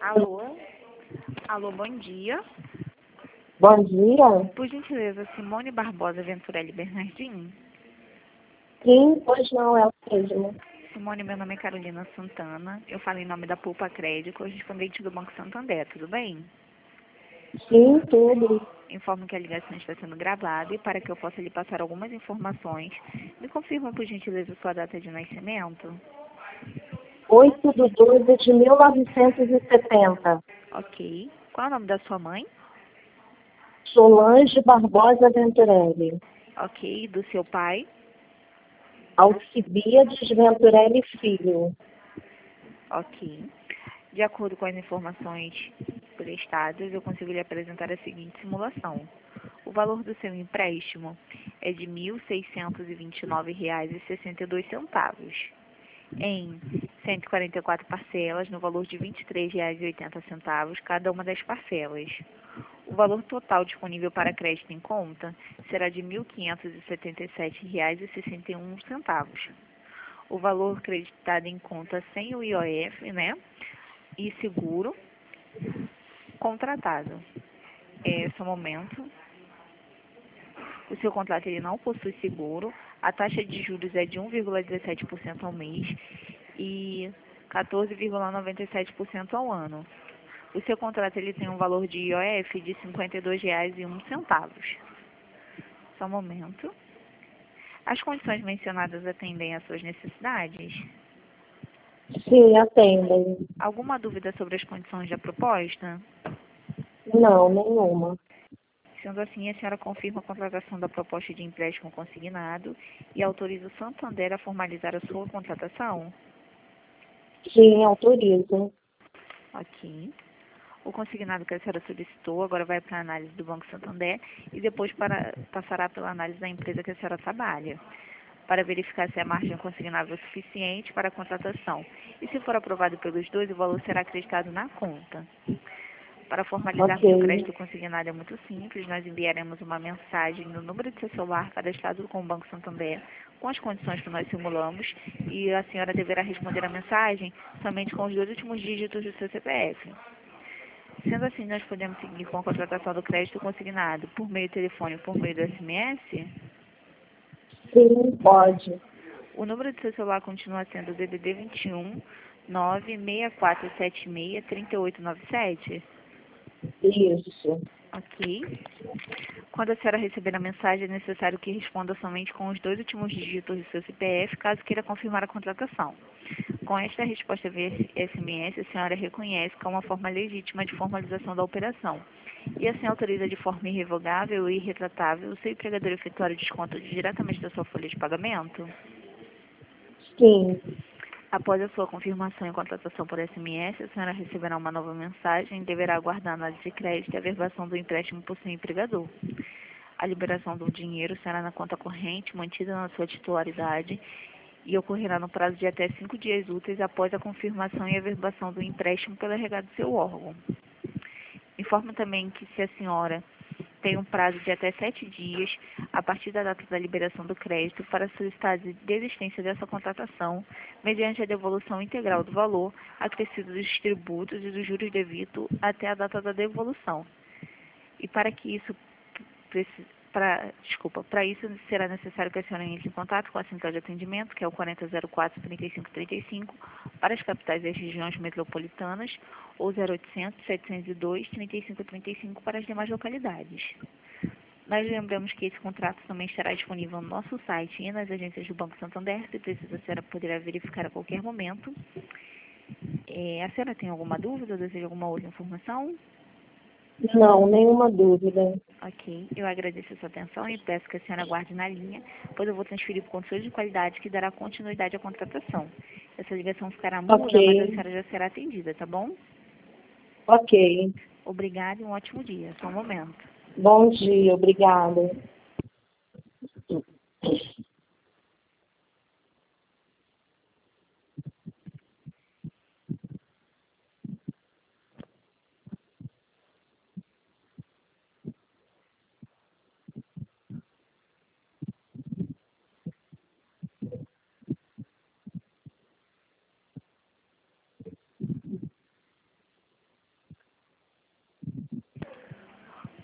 Alô? Alô, bom dia. Bom dia. Por gentileza, Simone Barbosa Venturelli Bernardini. Sim, pois não, é o mesmo. Simone, meu nome é Carolina Santana. Eu falo em nome da Pulpa Crédito, correspondente do Banco Santander, tudo bem? Sim, tudo. Informo que a ligação está sendo gravada e para que eu possa lhe passar algumas informações, me confirma, por gentileza, sua data de nascimento? 8/12/1970. Ok. Qual é o nome da sua mãe? Solange Barbosa Venturelli. Ok. Do seu pai? Alcibiades Venturelli Filho. Ok. De acordo com as informações prestadas, eu consigo lhe apresentar a seguinte simulação. O valor do seu empréstimo é de R$ 1.629,62, em 144 parcelas, no valor de R$ 23,80, cada uma das parcelas. O valor total disponível para crédito em conta será de R$ 1.577,61. O valor creditado em conta sem o IOF, né? E seguro contratado. Só um momento. O seu contrato ele não possui seguro. A taxa de juros é de 1,17% ao mês e 14,97% ao ano. O seu contrato ele tem um valor de IOF de R$ 52,01. Só um momento. As condições mencionadas atendem às suas necessidades? Sim, atendem. Alguma dúvida sobre as condições da proposta? Não, nenhuma. Sendo assim, a senhora confirma a contratação da proposta de empréstimo consignado e autoriza o Santander a formalizar a sua contratação? Sim, autorizo. Ok. O consignado que a senhora solicitou agora vai para a análise do Banco Santander e depois passará pela análise da empresa que a senhora trabalha, para verificar se a margem consignável é suficiente para a contratação. E se for aprovado pelos dois, o valor será acreditado na conta. Para formalizarmos o Ok. crédito consignado é muito simples, nós enviaremos uma mensagem no número de seu celular cadastrado com o Banco Santander, com as condições que nós simulamos, e a senhora deverá responder a mensagem somente com os 2 últimos dígitos do seu CPF. Sendo assim, nós podemos seguir com a contratação do crédito consignado por meio do telefone ou por meio do SMS? Sim, pode. O número do seu celular continua sendo o DDD 21 96476 3897? Isso. Ok. Quando a senhora receber a mensagem, é necessário que responda somente com os 2 últimos dígitos do seu CPF, caso queira confirmar a contratação. Com esta resposta via SMS, a senhora reconhece que é uma forma legítima de formalização da operação e assim autoriza de forma irrevogável e irretratável o seu empregador efetuar o desconto diretamente da sua folha de pagamento? Sim. Após a sua confirmação e contratação por SMS, a senhora receberá uma nova mensagem e deverá aguardar a análise de crédito e a averbação do empréstimo por seu empregador. A liberação do dinheiro será na conta corrente, mantida na sua titularidade, e ocorrerá no prazo de até 5 dias úteis após a confirmação e averbação do empréstimo pelo RH do seu órgão. Informo também que se a senhora tem um prazo de até 7 dias, a partir da data da liberação do crédito, para solicitar a desistência dessa contratação, mediante a devolução integral do valor acrescido dos tributos e dos juros devidos até a data da devolução. E para que isso para isso será necessário que a senhora entre em contato com a central de atendimento, que é o 4004-3535, para as capitais e as regiões metropolitanas, ou 0800 702 3535 para as demais localidades. Nós lembramos que esse contrato também estará disponível no nosso site e nas agências do Banco Santander, se precisa, a senhora poderá verificar a qualquer momento. A senhora tem alguma dúvida ou deseja alguma outra informação? Não, nenhuma dúvida. Ok, eu agradeço a sua atenção e peço que a senhora aguarde na linha, pois eu vou transferir para o controle de qualidade que dará continuidade à contratação. Essa ligação ficará muda, mas a Ok. senhora já será atendida, tá bom? Ok. Obrigada e um ótimo dia. Só um momento. Bom dia, obrigada.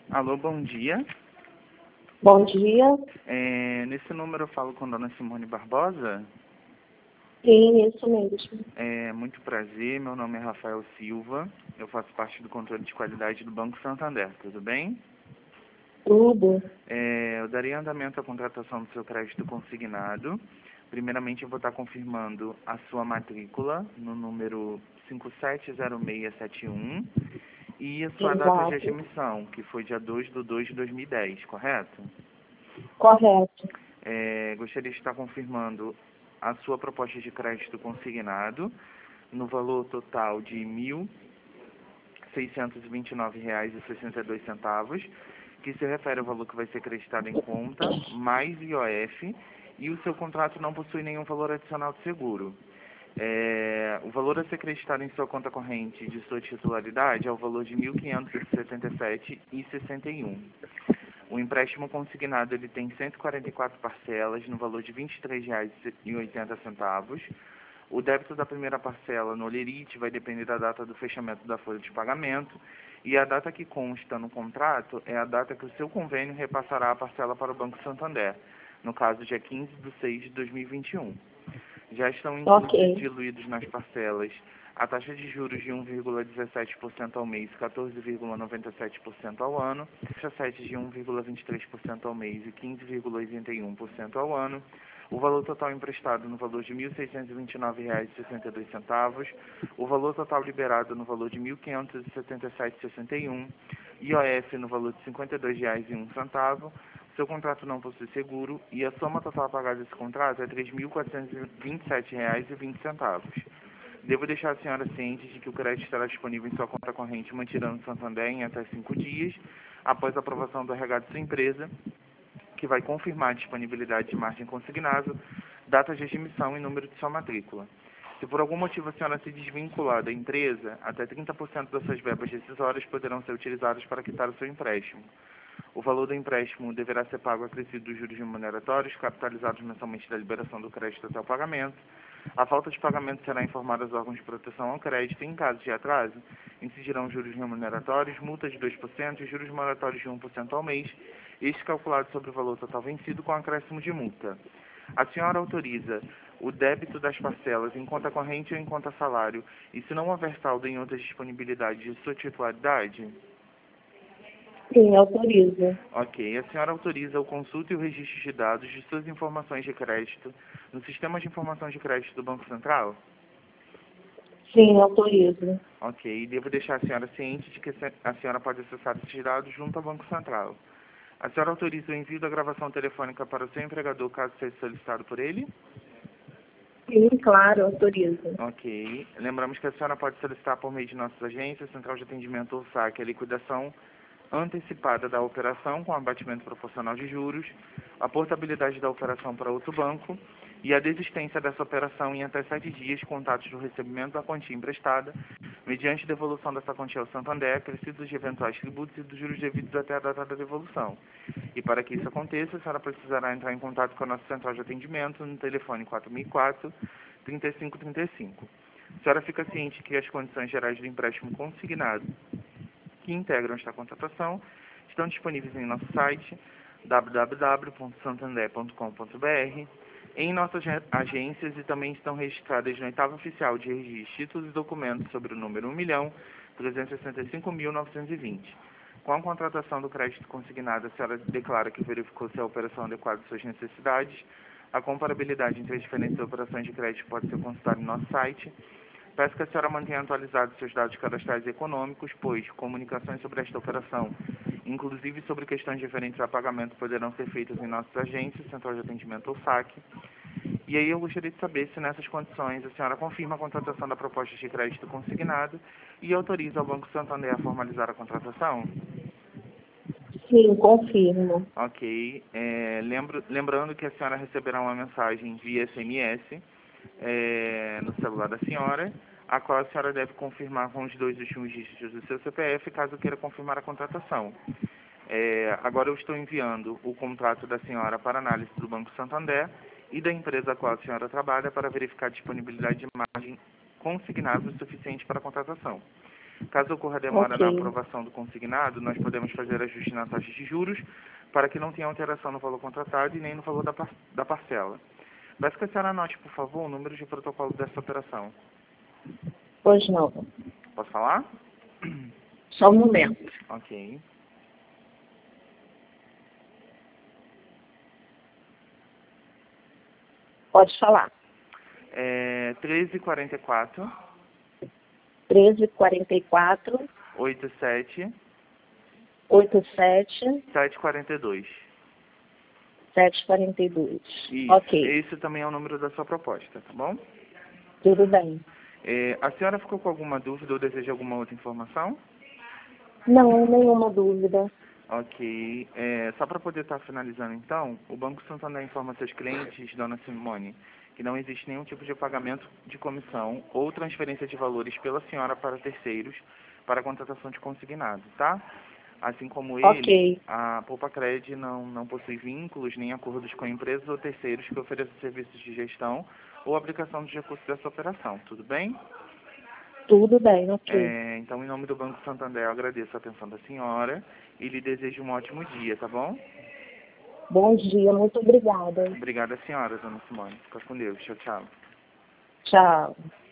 Alô, bom dia. Bom dia. Nesse número eu falo com a dona Simone Barbosa. Sim, isso mesmo. Muito prazer, meu nome é Rafael Silva. Eu faço parte do controle de qualidade do Banco Santander, tudo bem? Tudo. Eu darei andamento à contratação do seu crédito consignado. Primeiramente, eu vou estar confirmando a sua matrícula no número 570671 e a sua data de Exato. emissão, que foi dia 2/2/2010, correto? Correto. Gostaria de estar confirmando a sua proposta de crédito consignado no valor total de R$ 1.629,62, que se refere ao valor que vai ser acreditado em conta, mais IOF, e o seu contrato não possui nenhum valor adicional de seguro. O valor a ser acreditado em sua conta corrente de sua titularidade é o valor de R$ 1.577,61. O empréstimo consignado ele tem 144 parcelas no valor de R$ 23,80. O débito da primeira parcela no Olerite vai depender da data do fechamento da folha de pagamento e a data que consta no contrato é a data que o seu convênio repassará a parcela para o Banco Santander, no caso dia 15/6/2021. Já estão diluídos nas parcelas a taxa de juros de 1,17% ao mês, 14,97% ao ano, taxa 7 de 1,23% ao mês e 15,81% ao ano, o valor total emprestado no valor de R$ 1.629,62, o valor total liberado no valor de R$ 1.577,61, IOF no valor de R$ 52,01, seu contrato não possui seguro e a soma total a pagar desse contrato é R$ 3.427,20. Devo deixar a senhora ciente de que o crédito estará disponível em sua conta corrente mantida no Santander em até 5 dias, após a aprovação do RH de sua empresa, que vai confirmar a disponibilidade de margem consignado, data de emissão e número de sua matrícula. Se por algum motivo a senhora se desvincular da empresa, até 30% das suas verbas decisórias poderão ser utilizadas para quitar o seu empréstimo. O valor do empréstimo deverá ser pago acrescido dos juros remuneratórios, capitalizados mensalmente da liberação do crédito até o pagamento. A falta de pagamento será informada aos órgãos de proteção ao crédito e, em caso de atraso, incidirão juros remuneratórios, multa de 2% e juros moratórios de 1% ao mês, este calculado sobre o valor total vencido com acréscimo de multa. A senhora autoriza o débito das parcelas em conta corrente ou em conta salário e, se não houver saldo em outras disponibilidades de sua titularidade? Sim, autorizo. Ok. A senhora autoriza o consulta e o registro de dados de suas informações de crédito no Sistema de Informações de Crédito do Banco Central? Sim, autorizo. Ok. Devo deixar a senhora ciente de que a senhora pode acessar esses dados junto ao Banco Central. A senhora autoriza o envio da gravação telefônica para o seu empregador, caso seja solicitado por ele? Sim, claro, autorizo. Ok. Lembramos que a senhora pode solicitar por meio de nossas agências, Central de Atendimento ou SAC, a liquidação antecipada da operação com abatimento proporcional de juros, a portabilidade da operação para outro banco e a desistência dessa operação em até 7 dias contados do recebimento da quantia emprestada, mediante devolução dessa quantia ao Santander, acrescidos de eventuais tributos e dos juros devidos até a data da devolução. E para que isso aconteça, a senhora precisará entrar em contato com a nossa central de atendimento no telefone 4004-3535. A senhora fica ciente que as condições gerais do empréstimo consignado que integram esta contratação estão disponíveis em nosso site www.santander.com.br, em nossas agências e também estão registradas no oitavo oficial de registro, títulos e documentos sobre o número 1.365.920. Com a contratação do crédito consignado, a senhora declara que verificou se a operação adequada às suas necessidades. A comparabilidade entre as diferentes operações de crédito pode ser consultada em nosso site. Peço que a senhora mantenha atualizados seus dados cadastrais e econômicos, pois comunicações sobre esta operação, inclusive sobre questões diferentes a pagamento, poderão ser feitas em nossas agências, Central de Atendimento ou SAC. E aí eu gostaria de saber se nessas condições a senhora confirma a contratação da proposta de crédito consignado e autoriza o Banco Santander a formalizar a contratação? Sim, confirmo. Ok. Lembrando que a senhora receberá uma mensagem via SMS no celular da senhora, a qual a senhora deve confirmar com os 2 últimos dígitos do seu CPF, caso queira confirmar a contratação. Agora eu estou enviando o contrato da senhora para análise do Banco Santander e da empresa a qual a senhora trabalha para verificar a disponibilidade de margem consignável suficiente para a contratação. Caso ocorra demora na Ok. aprovação do consignado, nós podemos fazer ajuste na taxa de juros para que não tenha alteração no valor contratado e nem no valor da parcela. Peço que a senhora anote, por favor, o número de protocolo dessa operação. Pois não. Posso falar? Só um momento. Ok. Pode falar. 1344 1344 87 87 742. 742. Isso. Ok, Esse também é o número da sua proposta, tá bom? tudo bem. A senhora ficou com alguma dúvida ou deseja alguma outra informação? Não, nenhuma dúvida. Ok. Só para poder estar finalizando, então, o Banco Santander informa seus clientes, dona Simone, que não existe nenhum tipo de pagamento de comissão ou transferência de valores pela senhora para terceiros para a contratação de consignado, tá? Assim como ele, Ok, a Poupacred não possui vínculos nem acordos com empresas ou terceiros que ofereçam serviços de gestão ou aplicação dos recursos dessa operação, tudo bem? tudo bem, ok. Então, em nome do Banco Santander, eu agradeço a atenção da senhora e lhe desejo um ótimo dia, tá bom? Bom dia, muito obrigada. Obrigada, senhora, dona Simone. Fica com Deus. Tchau, tchau. Tchau.